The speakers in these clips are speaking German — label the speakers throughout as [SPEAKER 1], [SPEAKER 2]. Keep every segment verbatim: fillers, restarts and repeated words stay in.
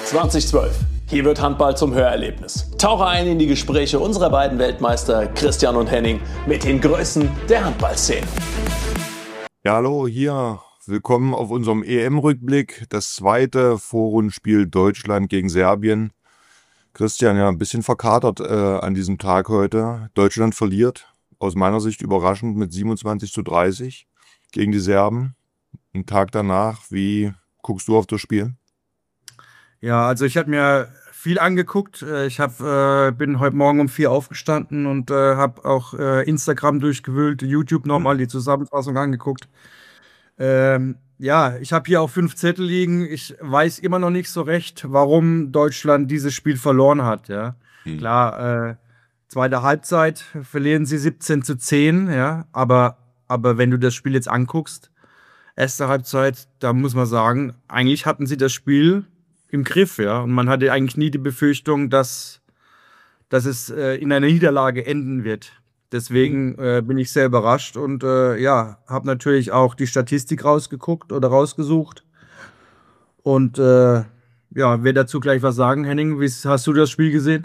[SPEAKER 1] zweitausendzwölf. Hier wird Handball zum Hörerlebnis. Tauche ein in die Gespräche unserer beiden Weltmeister Christian und Henning mit den Größen der Handballszene.
[SPEAKER 2] Ja, hallo, hier. Willkommen auf unserem E M-Rückblick. Das zweite Vorrundenspiel Deutschland gegen Serbien. Christian, ja, ein bisschen verkatert äh, an diesem Tag heute. Deutschland verliert, aus meiner Sicht überraschend, mit siebenundzwanzig zu dreißig gegen die Serben. Einen Tag danach, wie guckst du auf das Spiel?
[SPEAKER 3] Ja, also ich habe mir viel angeguckt. Ich hab, äh, bin heute Morgen um vier aufgestanden und äh, habe auch äh, Instagram durchgewühlt, YouTube nochmal die Zusammenfassung angeguckt. Ähm, ja, ich habe hier auch fünf Zettel liegen. Ich weiß immer noch nicht so recht, warum Deutschland dieses Spiel verloren hat. Ja, hm. Klar, äh, zweite Halbzeit verlieren sie siebzehn zu zehn. Ja, aber, aber wenn du das Spiel jetzt anguckst, erste Halbzeit, da muss man sagen, eigentlich hatten sie das Spiel im Griff, ja. Und man hatte eigentlich nie die Befürchtung, dass, dass es äh, in einer Niederlage enden wird. Deswegen äh, bin ich sehr überrascht und äh, ja, habe natürlich auch die Statistik rausgeguckt oder rausgesucht. Und äh, ja, werde dazu gleich was sagen, Henning. Wie hast du das Spiel gesehen?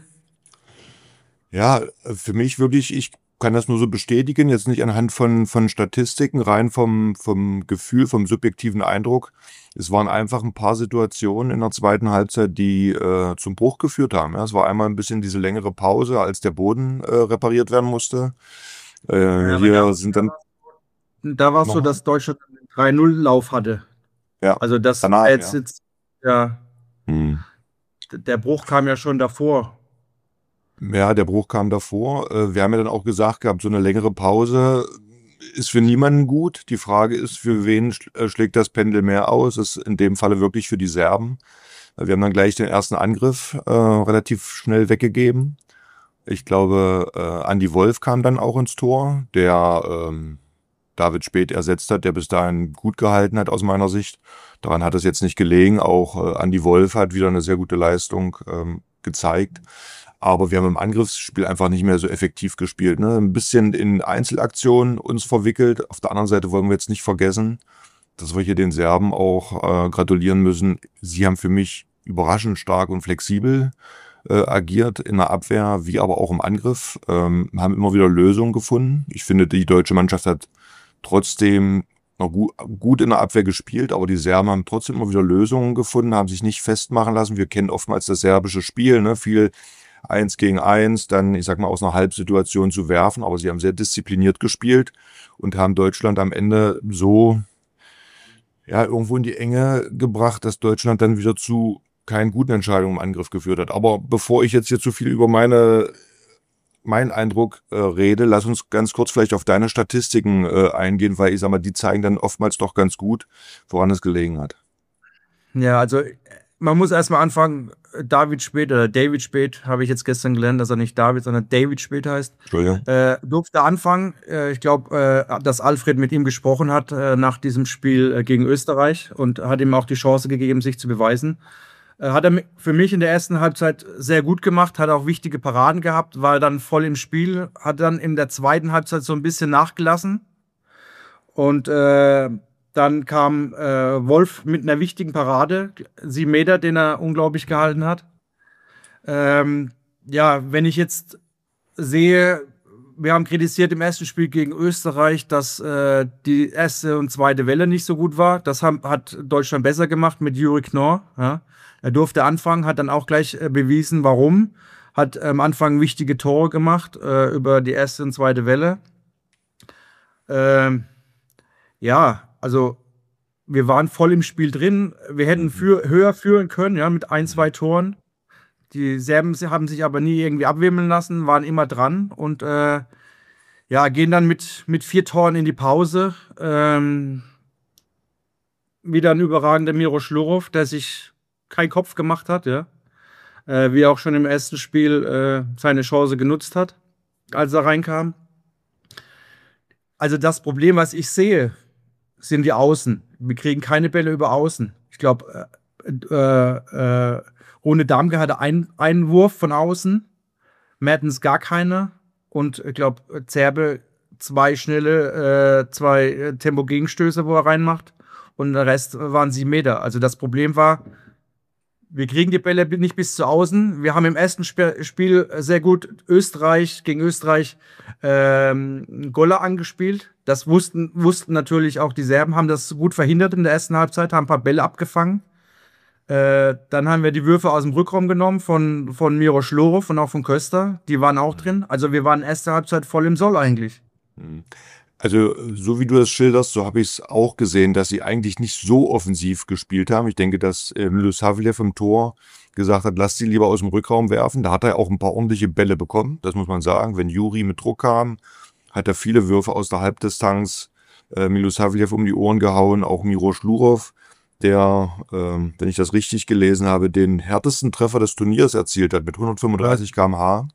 [SPEAKER 2] Ja, für mich wirklich, ich kann das nur so bestätigen, jetzt nicht anhand von, von Statistiken, rein vom, vom Gefühl, vom subjektiven Eindruck. Es waren einfach ein paar Situationen in der zweiten Halbzeit, die äh, zum Bruch geführt haben. Ja, es war einmal ein bisschen diese längere Pause, als der Boden äh, repariert werden musste. Äh,
[SPEAKER 3] ja,
[SPEAKER 2] hier
[SPEAKER 3] da,
[SPEAKER 2] sind dann.
[SPEAKER 3] Da war es so, dass Deutschland einen drei null Lauf hatte.
[SPEAKER 2] Ja,
[SPEAKER 3] also das
[SPEAKER 2] danach,
[SPEAKER 3] jetzt,
[SPEAKER 2] ja.
[SPEAKER 3] jetzt ja, hm. Der Bruch kam ja schon davor.
[SPEAKER 2] Ja, der Bruch kam davor. Wir haben ja dann auch gesagt gehabt, so eine längere Pause ist für niemanden gut. Die Frage ist, für wen schlägt das Pendel mehr aus? Das ist in dem Falle wirklich für die Serben. Wir haben dann gleich den ersten Angriff äh, relativ schnell weggegeben. Ich glaube, äh, Andi Wolf kam dann auch ins Tor, der ähm, David Späth ersetzt hat, der bis dahin gut gehalten hat aus meiner Sicht. Daran hat es jetzt nicht gelegen. Auch äh, Andi Wolf hat wieder eine sehr gute Leistung ähm, gezeigt. Aber wir haben im Angriffsspiel einfach nicht mehr so effektiv gespielt. Ne? Ein bisschen in Einzelaktionen uns verwickelt. Auf der anderen Seite wollen wir jetzt nicht vergessen, dass wir hier den Serben auch äh, gratulieren müssen. Sie haben für mich überraschend stark und flexibel äh, agiert in der Abwehr, wie aber auch im Angriff. Ähm, haben immer wieder Lösungen gefunden. Ich finde, die deutsche Mannschaft hat trotzdem noch gut, gut in der Abwehr gespielt, aber die Serben haben trotzdem immer wieder Lösungen gefunden, haben sich nicht festmachen lassen. Wir kennen oftmals das serbische Spiel, ne? Viel eins gegen eins, dann, ich sag mal, aus einer Halbsituation zu werfen, aber sie haben sehr diszipliniert gespielt und haben Deutschland am Ende so, ja, irgendwo in die Enge gebracht, dass Deutschland dann wieder zu keinen guten Entscheidungen im Angriff geführt hat. Aber bevor ich jetzt hier zu viel über meine, meinen Eindruck äh, rede, lass uns ganz kurz vielleicht auf deine Statistiken äh, eingehen, weil ich sag mal, die zeigen dann oftmals doch ganz gut, woran es gelegen hat.
[SPEAKER 3] Ja, also man muss erstmal anfangen, David Späth oder David Späth, habe ich jetzt gestern gelernt, dass er nicht David, sondern David Späth heißt.
[SPEAKER 2] Entschuldigung.
[SPEAKER 3] Äh, durfte anfangen. Äh, ich glaube, äh, dass Alfred mit ihm gesprochen hat äh, nach diesem Spiel äh, gegen Österreich und hat ihm auch die Chance gegeben, sich zu beweisen. Äh, hat er für mich in der ersten Halbzeit sehr gut gemacht, hat auch wichtige Paraden gehabt, war dann voll im Spiel, hat dann in der zweiten Halbzeit so ein bisschen nachgelassen. Und äh, Dann kam äh, Wolf mit einer wichtigen Parade, sieben Meter, den er unglaublich gehalten hat. Ähm, ja, wenn ich jetzt sehe, wir haben kritisiert im ersten Spiel gegen Österreich, dass äh, die erste und zweite Welle nicht so gut war. Das haben, hat Deutschland besser gemacht mit Juri Knorr. Ja. Er durfte anfangen, hat dann auch gleich äh, bewiesen, warum. Hat am Anfang wichtige Tore gemacht äh, über die erste und zweite Welle. Ähm, ja, Also, wir waren voll im Spiel drin. Wir hätten für, höher führen können, ja, mit ein, zwei Toren. Die Serben haben sich aber nie irgendwie abwimmeln lassen, waren immer dran und äh, ja, gehen dann mit, mit vier Toren in die Pause. Ähm, wieder ein überragender Miro Schlurov, der sich keinen Kopf gemacht hat, ja. Äh, wie auch schon im ersten Spiel äh, seine Chance genutzt hat, als er reinkam. Also das Problem, was ich sehe, sind die Außen. Wir kriegen keine Bälle über Außen. Ich glaube, äh, äh, Rune Damke hatte einen Einwurf von außen, Mertens gar keine und ich glaube, Zerbe zwei schnelle, äh, zwei äh, Tempo-Gegenstöße, wo er reinmacht und der Rest waren sieben Meter. Also das Problem war, wir kriegen die Bälle nicht bis zu außen. Wir haben im ersten Sp Spiel sehr gut Österreich gegen Österreich ähm, Goller angespielt. Das wussten, wussten natürlich auch die Serben, haben das gut verhindert in der ersten Halbzeit, haben ein paar Bälle abgefangen. Äh, dann haben wir die Würfe aus dem Rückraum genommen von, von Miro Schlorov und auch von Köster. Die waren auch drin. Also wir waren erste Halbzeit voll im Soll eigentlich.
[SPEAKER 2] Also so wie du das schilderst, so habe ich es auch gesehen, dass sie eigentlich nicht so offensiv gespielt haben. Ich denke, dass äh, Milosavljev im Tor gesagt hat, lasst sie lieber aus dem Rückraum werfen. Da hat er auch ein paar ordentliche Bälle bekommen, das muss man sagen. Wenn Juri mit Druck kam, hat er viele Würfe aus der Halbdistanz äh, Milosavljev um die Ohren gehauen, auch Miro Schlurov, der, äh, wenn ich das richtig gelesen habe, den härtesten Treffer des Turniers erzielt hat mit hundertfünfunddreißig Kilometer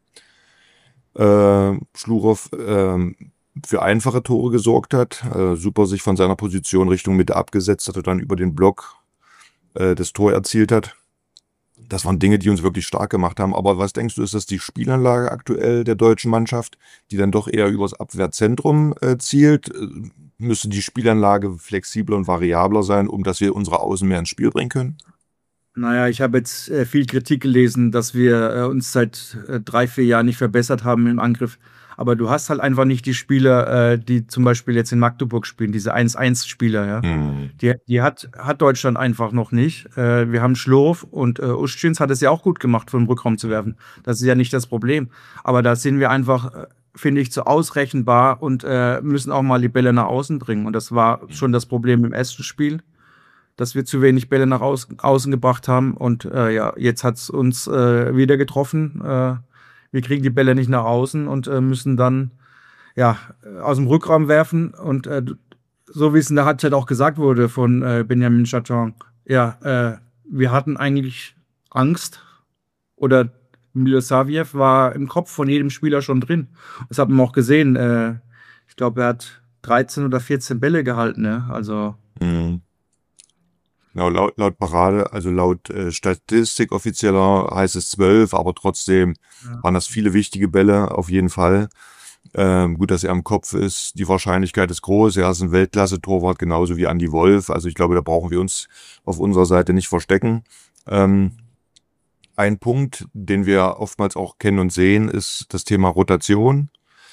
[SPEAKER 2] pro Stunde. Äh, Schlurov äh, für einfache Tore gesorgt hat, äh, super sich von seiner Position Richtung Mitte abgesetzt hat und dann über den Block äh, das Tor erzielt hat. Das waren Dinge, die uns wirklich stark gemacht haben. Aber was denkst du, ist das die Spielanlage aktuell der deutschen Mannschaft, die dann doch eher übers Abwehrzentrum äh, zielt? Äh, müsste die Spielanlage flexibler und variabler sein, um dass wir unsere Außen mehr ins Spiel bringen können?
[SPEAKER 3] Naja, ich habe jetzt äh, viel Kritik gelesen, dass wir äh, uns seit äh, drei, vier Jahren nicht verbessert haben im Angriff. Aber du hast halt einfach nicht die Spieler, äh, die zum Beispiel jetzt in Magdeburg spielen, diese eins eins Spieler. Ja?
[SPEAKER 2] Mhm.
[SPEAKER 3] Die, die hat, hat Deutschland einfach noch nicht. Äh, wir haben Schlorov und äh, Ustschins hat es ja auch gut gemacht, vom Rückraum zu werfen. Das ist ja nicht das Problem. Aber da sind wir einfach, äh, finde ich, zu ausrechenbar und äh, müssen auch mal die Bälle nach außen bringen. Und das war schon das Problem im ersten Spiel, dass wir zu wenig Bälle nach außen, außen gebracht haben. Und äh, ja, jetzt hat es uns äh, wieder getroffen. Äh, wir kriegen die Bälle nicht nach außen und äh, müssen dann ja aus dem Rückraum werfen. Und äh, so wie es in der Halbzeit auch gesagt wurde von äh, Benjamin Chaton, ja, äh, wir hatten eigentlich Angst. Oder Milosavljev war im Kopf von jedem Spieler schon drin. Das hat man auch gesehen. Äh, ich glaube, er hat dreizehn oder vierzehn Bälle gehalten. Ne? Also
[SPEAKER 2] Mhm. Genau, laut, laut Parade, also laut äh, Statistik offizieller heißt es zwölf, aber trotzdem
[SPEAKER 3] ja.
[SPEAKER 2] waren das viele wichtige Bälle, auf jeden Fall. Ähm, gut, dass er am Kopf ist, die Wahrscheinlichkeit ist groß, er ist ein Weltklasse-Torwart, genauso wie Andi Wolf, also ich glaube, da brauchen wir uns auf unserer Seite nicht verstecken. Ähm, ein Punkt, den wir oftmals auch kennen und sehen, ist das Thema Rotation.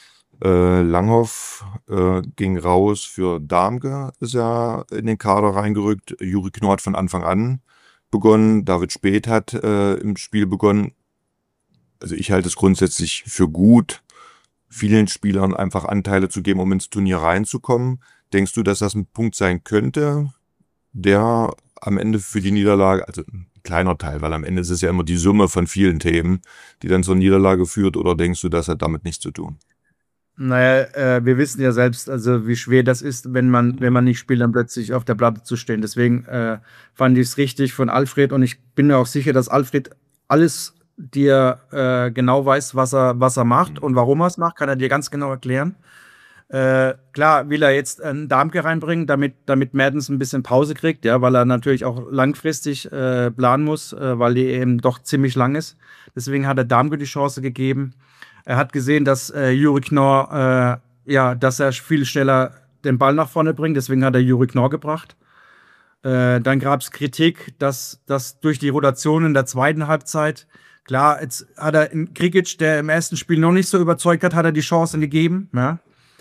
[SPEAKER 2] Äh, Langhoff äh, ging raus für Darmke, ist ja in den Kader reingerückt. Juri Knorr hat von Anfang an begonnen. David Späth hat äh, im Spiel begonnen. Also ich halte es grundsätzlich für gut, vielen Spielern einfach Anteile zu geben, um ins Turnier reinzukommen. Denkst du, dass das ein Punkt sein könnte, der am Ende für die Niederlage, also ein kleiner Teil, weil am Ende ist es ja immer die Summe von vielen Themen, die dann zur Niederlage führt, oder denkst du, das hat damit nichts zu tun?
[SPEAKER 3] Naja, äh, wir wissen ja selbst, also wie schwer das ist, wenn man, wenn man nicht spielt, dann plötzlich auf der Platte zu stehen. Deswegen äh, fand ich es richtig von Alfred und ich bin mir auch sicher, dass Alfred alles dir äh, genau weiß, was er, was er macht und warum er es macht, kann er dir ganz genau erklären. Äh, klar will er jetzt einen Darmke reinbringen, damit, damit Mertens ein bisschen Pause kriegt, ja, weil er natürlich auch langfristig äh, planen muss, äh, weil die eben doch ziemlich lang ist. Deswegen hat er Darmke die Chance gegeben. Er hat gesehen, dass äh, Juri Knorr, äh, ja, dass er viel schneller den Ball nach vorne bringt. Deswegen hat er Juri Knorr gebracht. Äh, dann gab es Kritik, dass, dass durch die Rotation in der zweiten Halbzeit, klar, jetzt hat er in Krikic, der im ersten Spiel noch nicht so überzeugt hat, hat er die Chancen gegeben. Ja,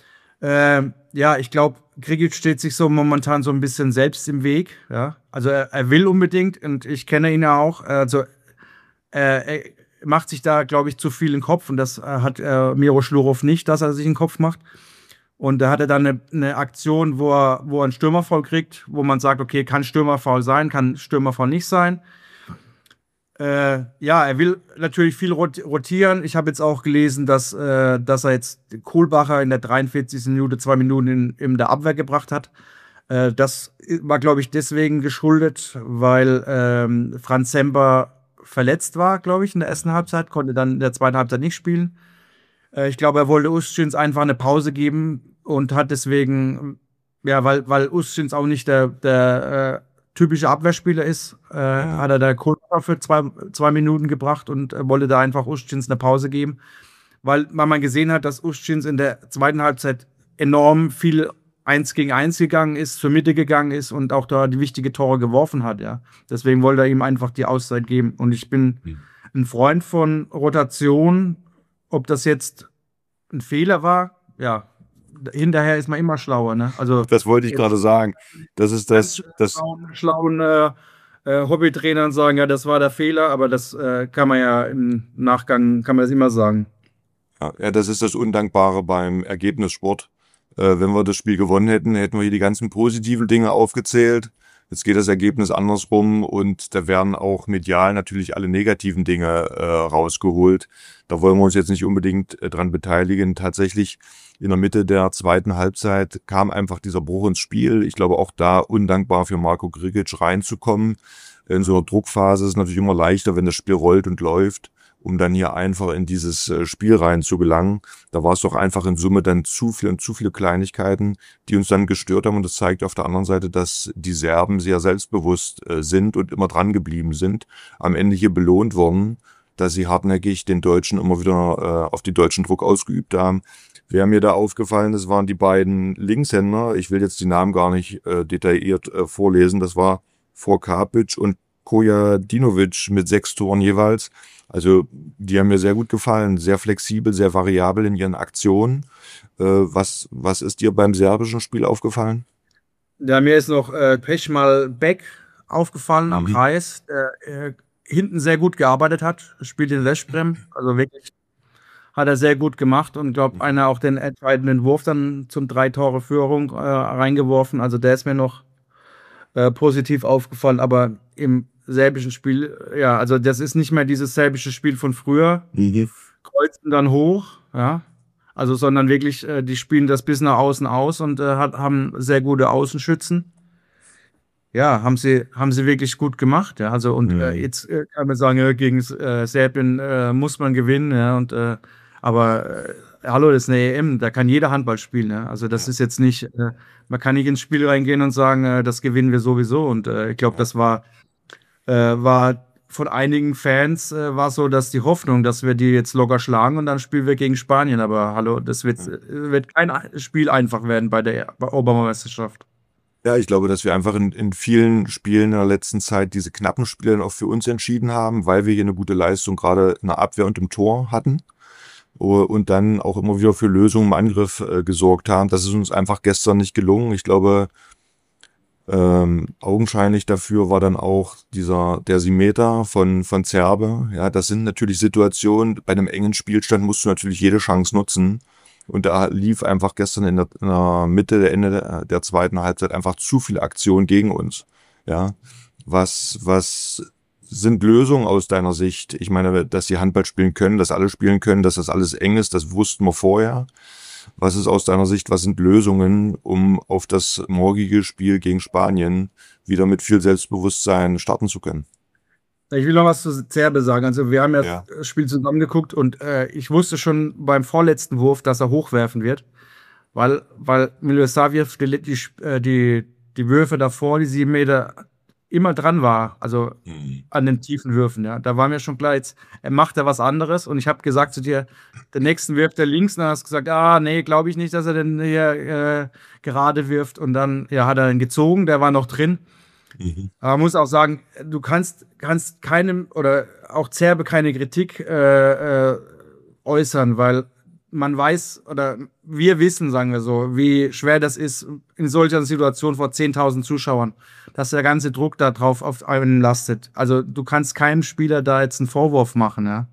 [SPEAKER 3] äh, ja ich glaube, Krikic steht sich so momentan so ein bisschen selbst im Weg. Ja, also er, er will unbedingt und ich kenne ihn ja auch. Also äh, er macht sich da, glaube ich, zu viel in den Kopf und das äh, hat äh, Miro Schlorov nicht, dass er sich in den Kopf macht. Und da hat er dann eine, eine Aktion, wo er, wo er einen Stürmerfoul kriegt, wo man sagt, okay, kann Stürmerfoul sein, kann Stürmerfoul nicht sein. Äh, ja, er will natürlich viel rotieren. Ich habe jetzt auch gelesen, dass, äh, dass er jetzt Kohlbacher in der dreiundvierzigsten Minute zwei Minuten in, in der Abwehr gebracht hat. Äh, das war, glaube ich, deswegen geschuldet, weil ähm, Franz Semper verletzt war, glaube ich, in der ersten Halbzeit, konnte dann in der zweiten Halbzeit nicht spielen. Äh, ich glaube, er wollte Ustschins einfach eine Pause geben und hat deswegen, ja, weil, weil Ustschins auch nicht der, der äh, typische Abwehrspieler ist, äh, ja. hat er da Kohlbacher für zwei, zwei Minuten gebracht und äh, wollte da einfach Ustschins eine Pause geben, weil, weil man gesehen hat, dass Ustschins in der zweiten Halbzeit enorm viel eins gegen eins gegangen ist, zur Mitte gegangen ist und auch da die wichtige Tore geworfen hat, ja. Deswegen wollte er ihm einfach die Auszeit geben. Und ich bin mhm. ein Freund von Rotation. Ob das jetzt ein Fehler war, ja, hinterher ist man immer schlauer, ne? Also
[SPEAKER 2] das wollte ich gerade sagen. Das ist das, das
[SPEAKER 3] schlauen, schlauen äh, äh, Hobbytrainern sagen, ja, das war der Fehler, aber das äh, kann man ja im Nachgang, kann man das immer sagen.
[SPEAKER 2] Ja, ja, das ist das Undankbare beim Ergebnissport. Äh, wenn wir das Spiel gewonnen hätten, hätten wir hier die ganzen positiven Dinge aufgezählt. Jetzt geht das Ergebnis andersrum und da werden auch medial natürlich alle negativen Dinge äh, rausgeholt. Da wollen wir uns jetzt nicht unbedingt äh, dran beteiligen. Tatsächlich in der Mitte der zweiten Halbzeit kam einfach dieser Bruch ins Spiel. Ich glaube auch da undankbar für Marko Grigic reinzukommen. In so einer Druckphase ist es natürlich immer leichter, wenn das Spiel rollt und läuft, um dann hier einfach in dieses Spiel rein zu gelangen. Da war es doch einfach in Summe dann zu viel und zu viele Kleinigkeiten, die uns dann gestört haben. Und das zeigt auf der anderen Seite, dass die Serben sehr selbstbewusst sind und immer dran geblieben sind. Am Ende hier belohnt worden, dass sie hartnäckig den Deutschen immer wieder äh, auf die Deutschen Druck ausgeübt haben. Wer mir da aufgefallen ist, waren die beiden Linkshänder. Ich will jetzt die Namen gar nicht äh, detailliert äh, vorlesen. Das war Vorkapic und Kojadinovic mit sechs Toren jeweils. Also die haben mir sehr gut gefallen, sehr flexibel, sehr variabel in ihren Aktionen. Äh, was, was ist dir beim serbischen Spiel aufgefallen?
[SPEAKER 3] Ja, mir ist noch äh, Peschmal Beck aufgefallen mhm. am Kreis, der äh, hinten sehr gut gearbeitet hat, spielt in Lešprem, also wirklich hat er sehr gut gemacht und glaube, einer auch den entscheidenden Wurf dann zum Drei-Tore-Führung äh, reingeworfen. Also der ist mir noch äh, positiv aufgefallen, aber im serbischen Spiel, ja, also das ist nicht mehr dieses serbische Spiel von früher,
[SPEAKER 2] mhm.
[SPEAKER 3] kreuzen dann hoch, ja, also sondern wirklich, äh, die spielen das bis nach außen aus und äh, hat, haben sehr gute Außenschützen. Ja, haben sie, haben sie wirklich gut gemacht, ja, also und mhm. äh, jetzt äh, kann man sagen, ja, gegen äh, Serbien äh, muss man gewinnen, ja, und äh, aber äh, hallo, das ist eine E M, da kann jeder Handball spielen, ja, also das ja. ist jetzt nicht, äh, man kann nicht ins Spiel reingehen und sagen, äh, das gewinnen wir sowieso und äh, ich glaube, ja. das war Äh, war von einigen Fans äh, war so, dass die Hoffnung, dass wir die jetzt locker schlagen und dann spielen wir gegen Spanien. Aber hallo, das wird, äh, wird kein Spiel einfach werden bei der Europameisterschaft.
[SPEAKER 2] Ja, ich glaube, dass wir einfach in, in vielen Spielen in der letzten Zeit diese knappen Spiele dann auch für uns entschieden haben, weil wir hier eine gute Leistung gerade in der Abwehr und im Tor hatten und dann auch immer wieder für Lösungen im Angriff äh, gesorgt haben. Das ist uns einfach gestern nicht gelungen. Ich glaube, Ähm, augenscheinlich dafür war dann auch dieser der Simeter von von Zerbe. Ja, das sind natürlich Situationen, bei einem engen Spielstand musst du natürlich jede Chance nutzen. Und da lief einfach gestern in der, in der Mitte, der Ende der, der zweiten Halbzeit einfach zu viele Aktionen gegen uns. Ja, was was sind Lösungen aus deiner Sicht? Ich meine, dass sie Handball spielen können, dass alle spielen können, dass das alles eng ist, das wussten wir vorher. Was ist aus deiner Sicht, was sind Lösungen, um auf das morgige Spiel gegen Spanien wieder mit viel Selbstbewusstsein starten zu können?
[SPEAKER 3] Ich will noch was zu Zerbe sagen. Also wir haben ja,
[SPEAKER 2] Ja.
[SPEAKER 3] das Spiel zusammen geguckt und äh, ich wusste schon beim vorletzten Wurf, dass er hochwerfen wird, weil, weil Milosavljev die, die, äh, die, die Würfe davor, die sieben Meter, immer dran war, also
[SPEAKER 2] Mhm.
[SPEAKER 3] an den tiefen Würfen. Ja. Da war mir schon klar, jetzt er macht da was anderes und ich habe gesagt zu dir, der nächsten wirft er links und dann hast du gesagt, ah, nee, glaube ich nicht, dass er den hier äh, gerade wirft und dann ja, hat er ihn gezogen, der war noch drin.
[SPEAKER 2] Mhm.
[SPEAKER 3] Aber man muss auch sagen, du kannst, kannst keinem oder auch Zerbe keine Kritik äh, äh, äußern, weil man weiß oder wir wissen, sagen wir so, wie schwer das ist in solcher Situation vor zehntausend Zuschauern, dass der ganze Druck da drauf auf einen lastet. Also du kannst keinem Spieler da jetzt einen Vorwurf machen, ja.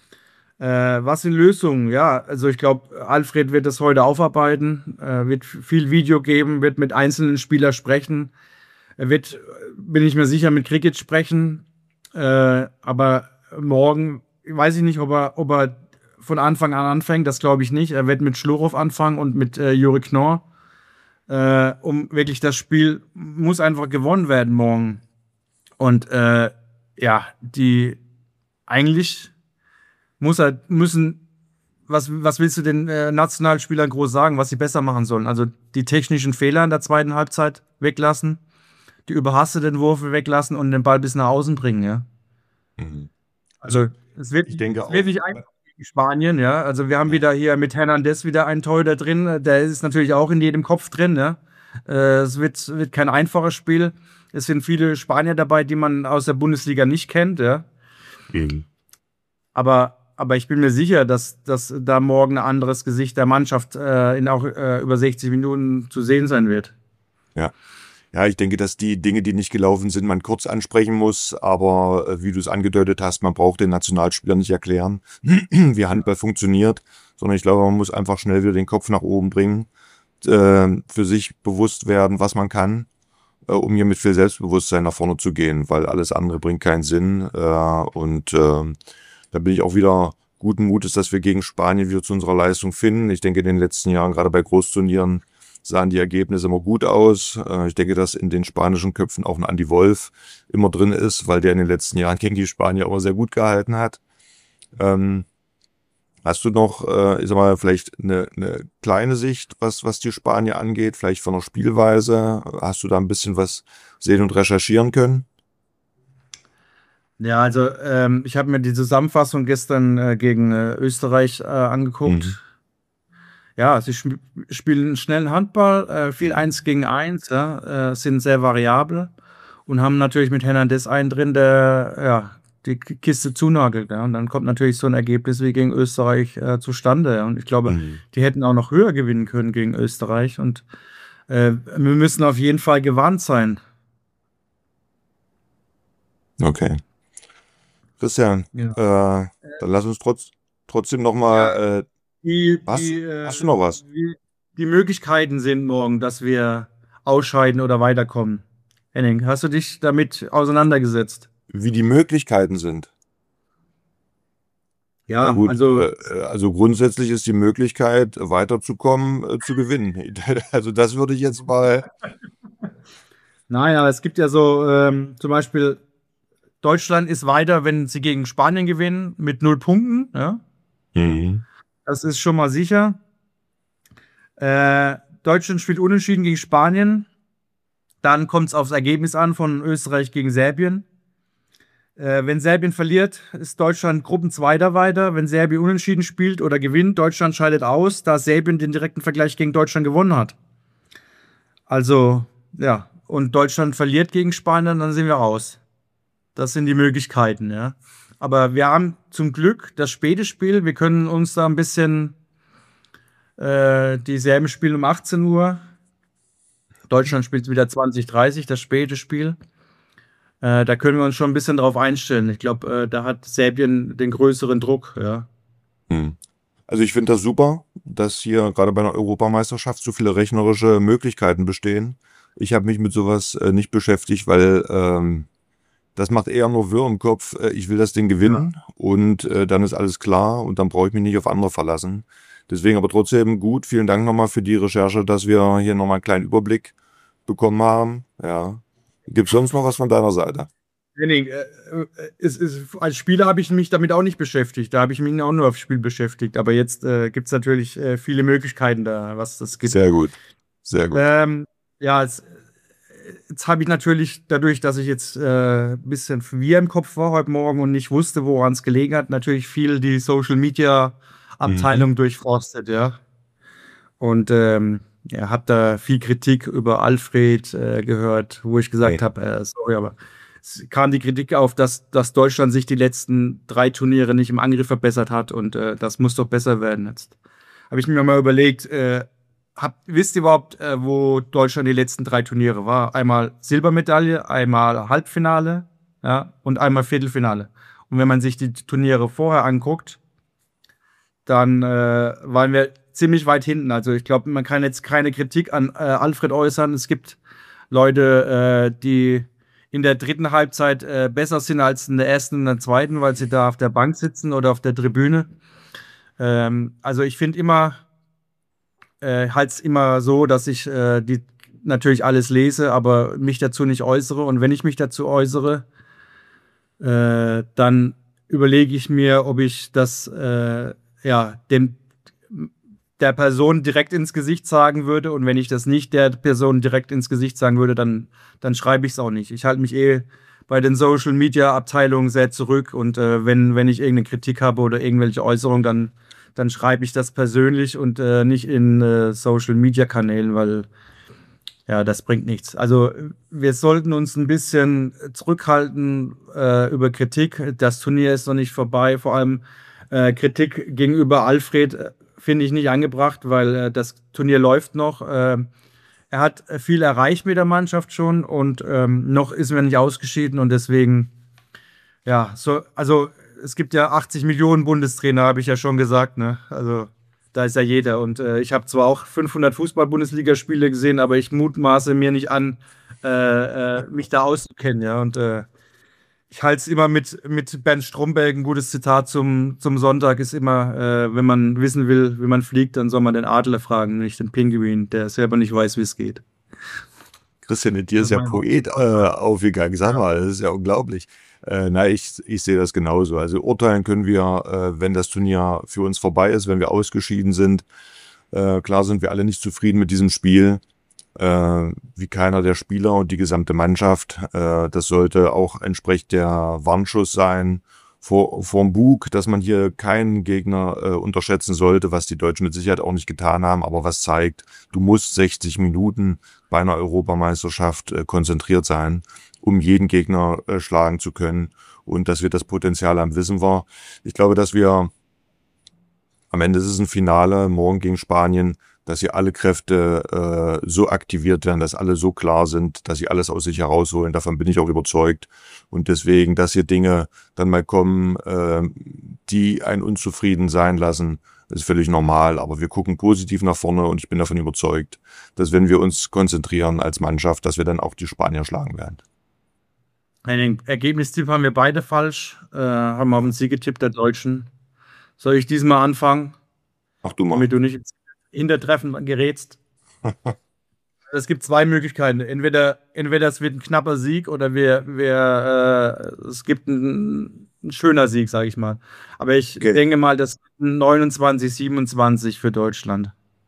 [SPEAKER 3] Äh, was sind Lösungen? Ja, also ich glaube, Alfred wird das heute aufarbeiten, äh, wird viel Video geben, wird mit einzelnen Spielern sprechen. Er wird, bin ich mir sicher, mit Krikic sprechen. Äh, aber morgen weiß ich nicht, ob er, ob er von Anfang an anfängt. Das glaube ich nicht. Er wird mit Schlurov anfangen und mit äh, Juri Knorr. Äh, um wirklich das Spiel muss einfach gewonnen werden morgen. Und äh, ja, die eigentlich muss er, müssen, was, was willst du den äh, Nationalspielern groß sagen, was sie besser machen sollen? Also die technischen Fehler in der zweiten Halbzeit weglassen, die überhasteten Würfe weglassen und den Ball bis nach außen bringen, ja.
[SPEAKER 2] Mhm.
[SPEAKER 3] Also es wird,
[SPEAKER 2] Ich denke
[SPEAKER 3] es wird
[SPEAKER 2] auch.
[SPEAKER 3] nicht einfach. Spanien, ja. Also wir haben
[SPEAKER 2] Ja.
[SPEAKER 3] wieder hier mit Hernandez wieder einen Torhüter drin. Der ist natürlich auch in jedem Kopf drin, ja. Äh, es wird, wird kein einfaches Spiel. Es sind viele Spanier dabei, die man aus der Bundesliga nicht kennt, ja.
[SPEAKER 2] Mhm.
[SPEAKER 3] Aber, aber ich bin mir sicher, dass, dass da morgen ein anderes Gesicht der Mannschaft äh, in auch äh, über sechzig Minuten zu sehen sein wird.
[SPEAKER 2] Ja. Ja, ich denke, dass die Dinge, die nicht gelaufen sind, man kurz ansprechen muss. Aber äh, wie du es angedeutet hast, man braucht den Nationalspielern nicht erklären, wie Handball funktioniert, sondern ich glaube, man muss einfach schnell wieder den Kopf nach oben bringen, äh, für sich bewusst werden, was man kann, äh, um hier mit viel Selbstbewusstsein nach vorne zu gehen, weil alles andere bringt keinen Sinn. Äh, und äh, da bin ich auch wieder guten Mutes, dass wir gegen Spanien wieder zu unserer Leistung finden. Ich denke, in den letzten Jahren, gerade bei Großturnieren, sahen die Ergebnisse immer gut aus. Äh, ich denke, dass in den spanischen Köpfen auch ein Andi Wolf immer drin ist, weil der in den letzten Jahren gegen die Spanier immer sehr gut gehalten hat. Ähm, hast du noch, äh, ich sag mal, vielleicht eine, eine kleine Sicht, was, was die Spanier angeht, vielleicht von der Spielweise? Hast du da ein bisschen was sehen und recherchieren können?
[SPEAKER 3] Ja, also ähm, ich habe mir die Zusammenfassung gestern äh, gegen äh, Österreich äh, angeguckt.
[SPEAKER 2] Mhm.
[SPEAKER 3] Ja, sie sp spielen schnellen Handball, äh, viel eins gegen eins, ja, äh, sind sehr variabel und haben natürlich mit Hernandez einen drin, der ja, die K- Kiste zunagelt. Ja. Und dann kommt natürlich so ein Ergebnis wie gegen Österreich äh, zustande. Ja. Und ich glaube,
[SPEAKER 2] Mhm.
[SPEAKER 3] die hätten auch noch höher gewinnen können gegen Österreich. Und äh, wir müssen auf jeden Fall gewarnt sein.
[SPEAKER 2] Okay. Christian,
[SPEAKER 3] Ja.
[SPEAKER 2] äh, dann lass uns trotz, trotzdem
[SPEAKER 3] Ja,
[SPEAKER 2] nochmal, äh,
[SPEAKER 3] die,
[SPEAKER 2] hast,
[SPEAKER 3] die, äh,
[SPEAKER 2] hast du noch was?
[SPEAKER 3] die, die Möglichkeiten sind morgen, dass wir ausscheiden oder weiterkommen. Henning, hast du dich damit auseinandergesetzt?
[SPEAKER 2] Wie die Möglichkeiten sind? Na
[SPEAKER 3] Ja,
[SPEAKER 2] gut,
[SPEAKER 3] also,
[SPEAKER 2] äh, also grundsätzlich ist die Möglichkeit, weiterzukommen, äh, zu gewinnen. Also das würde ich jetzt mal.
[SPEAKER 3] nein, aber es gibt ja so, ähm, zum Beispiel, Deutschland ist weiter, wenn sie gegen Spanien gewinnen, mit null Punkten. Ja,
[SPEAKER 2] Mhm.
[SPEAKER 3] das ist schon mal sicher. Äh, Deutschland spielt unentschieden gegen Spanien. Dann kommt es aufs Ergebnis an von Österreich gegen Serbien. Äh, wenn Serbien verliert, ist Deutschland Gruppenzweiter weiter. Wenn Serbien unentschieden spielt oder gewinnt, Deutschland scheidet aus, da Serbien den direkten Vergleich gegen Deutschland gewonnen hat. Also, ja, und Deutschland verliert gegen Spanien, dann sind wir raus. Das sind die Möglichkeiten, ja. Aber wir haben zum Glück das späte Spiel. Wir können uns da ein bisschen, äh, die Serben spielen um achtzehn Uhr. Deutschland spielt wieder zwanzig Uhr dreißig, das späte Spiel. Äh, da können wir uns schon ein bisschen drauf einstellen. Ich glaube, äh, da hat Serbien den größeren Druck, ja.
[SPEAKER 2] Mhm. Also ich finde das super, dass hier gerade bei einer Europameisterschaft so viele rechnerische Möglichkeiten bestehen. Ich habe mich mit sowas äh, nicht beschäftigt, weil ähm, das macht eher nur Wirr im Kopf. Äh, ich will das Ding
[SPEAKER 3] Ja.
[SPEAKER 2] gewinnen und äh, dann ist alles klar und dann brauche ich mich nicht auf andere verlassen. Deswegen aber trotzdem gut. Vielen Dank nochmal für die Recherche, dass wir hier nochmal einen kleinen Überblick bekommen haben. Ja. Gibt es sonst noch was von deiner Seite?
[SPEAKER 3] Henning, äh, äh, es ist, als Spieler habe ich mich damit auch nicht beschäftigt. Da habe ich mich auch nur aufs Spiel beschäftigt. Aber jetzt äh, gibt es natürlich äh, viele Möglichkeiten da, was das gibt.
[SPEAKER 2] Sehr gut. Sehr gut.
[SPEAKER 3] Ähm, ja, es, jetzt habe ich natürlich dadurch, dass ich jetzt äh, ein bisschen wir im Kopf war heute Morgen und nicht wusste, woran es gelegen hat, natürlich viel die Social Media Abteilung
[SPEAKER 2] Mhm.
[SPEAKER 3] durchforstet, ja. Und ähm, ja, habe da viel Kritik über Alfred äh, gehört, wo ich gesagt
[SPEAKER 2] Okay.
[SPEAKER 3] habe, äh, sorry, aber es kam die Kritik auf, dass, dass Deutschland sich die letzten drei Turniere nicht im Angriff verbessert hat und äh, das muss doch besser werden jetzt. Habe ich mir mal überlegt, äh, hab, wisst ihr überhaupt, äh, wo Deutschland die letzten drei Turniere war? Einmal Silbermedaille, einmal Halbfinale, ja, und einmal Viertelfinale. Und wenn man sich die Turniere vorher anguckt, dann äh, waren wir ziemlich weit hinten. Also ich glaube, man kann jetzt keine Kritik an äh, Alfred äußern. Es gibt Leute, äh, die in der dritten Halbzeit äh, besser sind als in der ersten und der zweiten, weil sie da auf der Bank sitzen oder auf der Tribüne. Ähm, also ich finde immer, äh, halt immer so, dass ich äh, die natürlich alles lese, aber mich dazu nicht äußere. Und wenn ich mich dazu äußere, äh, dann überlege ich mir, ob ich das äh, ja dem der Person direkt ins Gesicht sagen würde. Und wenn ich das nicht der Person direkt ins Gesicht sagen würde, dann, dann schreibe ich es auch nicht. Ich halte mich eh bei den Social Media Abteilungen sehr zurück und äh, wenn, wenn ich irgendeine Kritik habe oder irgendwelche Äußerungen, dann, dann schreibe ich das persönlich und äh, nicht in äh, Social Media Kanälen, weil ja, das bringt nichts. Also wir sollten uns ein bisschen zurückhalten äh, über Kritik. Das Turnier ist noch nicht vorbei. Vor allem äh, Kritik gegenüber Alfred äh, finde ich nicht angebracht, weil äh, das Turnier läuft noch. Äh, er hat viel erreicht mit der Mannschaft schon und ähm, noch ist man nicht ausgeschieden und deswegen, ja, so, also es gibt ja achtzig Millionen Bundestrainer, habe ich ja schon gesagt, ne? Also da ist ja jeder. Und äh, ich habe zwar auch fünfhundert Fußball-Bundesligaspiele gesehen, aber ich mutmaße mir nicht an, äh, äh, mich da auszukennen, ja. Und äh, ich halte es immer mit, mit Bernd Stromberg, ein gutes Zitat zum, zum Sonntag ist immer, äh, wenn man wissen will, wie man fliegt, dann soll man den Adler fragen, nicht den Pinguin, der selber nicht weiß, wie es geht.
[SPEAKER 2] Christian, in dir ist ja Poet äh, aufgegangen. Sag mal, das ist ja unglaublich. Äh, na, ich, ich sehe das genauso. Also urteilen können wir, äh, wenn das Turnier für uns vorbei ist, wenn wir ausgeschieden sind. Äh, klar sind wir alle nicht zufrieden mit diesem Spiel, äh, wie keiner der Spieler und die gesamte Mannschaft. Äh, das sollte auch entsprechend der Warnschuss sein vor, vorm Bug, dass man hier keinen Gegner äh, unterschätzen sollte, was die Deutschen mit Sicherheit auch nicht getan haben, aber was zeigt, du musst sechzig Minuten bei einer Europameisterschaft äh, konzentriert sein, um jeden Gegner äh, schlagen zu können. Und dass wir das Potenzial haben, wissen wir. Ich glaube, dass wir, am Ende ist es ein Finale, morgen gegen Spanien, dass hier alle Kräfte äh, so aktiviert werden, dass alle so klar sind, dass sie alles aus sich herausholen. Davon bin ich auch überzeugt. Und deswegen, dass hier Dinge dann mal kommen, äh, die einen unzufrieden sein lassen, ist völlig normal. Aber wir gucken positiv nach vorne und ich bin davon überzeugt, dass wenn wir uns konzentrieren als Mannschaft, dass wir dann auch die Spanier schlagen werden.
[SPEAKER 3] Ein Ergebnistipp haben wir beide falsch. Äh, haben wir auf den Sieg getippt, der Deutschen. Soll ich diesmal anfangen?
[SPEAKER 2] Ach du mal.
[SPEAKER 3] Damit du nicht ins Hintertreffen gerätst. Es gibt zwei Möglichkeiten. Entweder, entweder es wird ein knapper Sieg oder wir, wir, äh, es gibt ein, ein schöner Sieg, sage ich mal. Aber ich
[SPEAKER 2] Okay.
[SPEAKER 3] denke mal, das neunundzwanzig, siebenundzwanzig für Deutschland.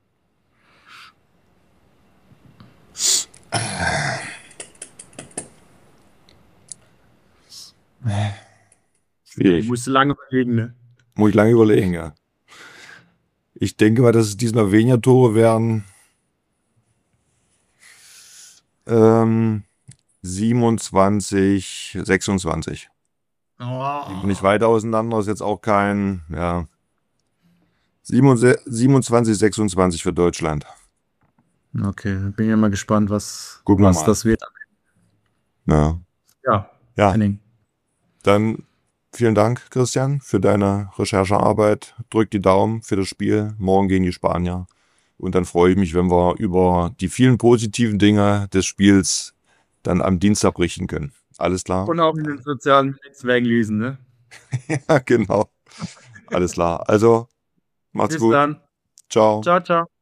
[SPEAKER 2] Schwierig.
[SPEAKER 3] Ich musste lange überlegen, ne?
[SPEAKER 2] Muss ich lange überlegen, ja. Ich denke mal, dass es diesmal weniger Tore werden. Ähm, siebenundzwanzig, sechsundzwanzig.
[SPEAKER 3] Oh.
[SPEAKER 2] Nicht weiter auseinander, ist jetzt auch kein, ja. siebenundzwanzig, sechsundzwanzig für Deutschland.
[SPEAKER 3] Okay, bin ja mal gespannt, was,
[SPEAKER 2] Gucken wir
[SPEAKER 3] was
[SPEAKER 2] mal.
[SPEAKER 3] das wird.
[SPEAKER 2] Ja.
[SPEAKER 3] Ja,
[SPEAKER 2] Ja,
[SPEAKER 3] Henning.
[SPEAKER 2] dann vielen Dank, Christian, für deine Recherchearbeit. Drück die Daumen für das Spiel morgen gegen die Spanier. Und dann freue ich mich, wenn wir über die vielen positiven Dinge des Spiels dann am Dienstag berichten können. Alles klar?
[SPEAKER 3] Und auch in den sozialen Netzwerken lesen, ne?
[SPEAKER 2] Ja, genau. Alles klar. Also, macht's
[SPEAKER 3] Bis
[SPEAKER 2] gut.
[SPEAKER 3] dann.
[SPEAKER 2] Ciao.
[SPEAKER 3] Ciao, ciao.